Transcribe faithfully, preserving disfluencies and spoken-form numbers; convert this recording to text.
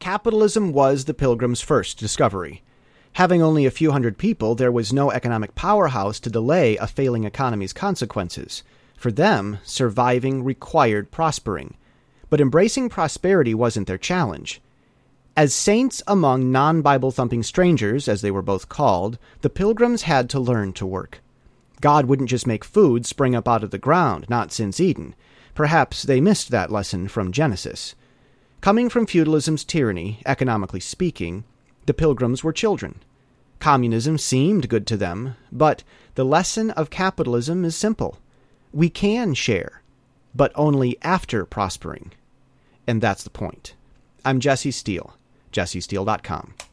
Capitalism was the Pilgrims' first discovery. Having only a few hundred people, there was no economic powerhouse to delay a failing economy's consequences. For them, surviving required prospering. But embracing prosperity wasn't their challenge. As saints among non-Bible thumping strangers, as they were both called, the Pilgrims had to learn to work. God wouldn't just make food spring up out of the ground, not since Eden. Perhaps they missed that lesson from Genesis. Coming from feudalism's tyranny, economically speaking, the Pilgrims were children. Communism seemed good to them, but the lesson of capitalism is simple. We can share, but only after prospering. And that's the point. I'm Jesse Steele, jesse steele dot com.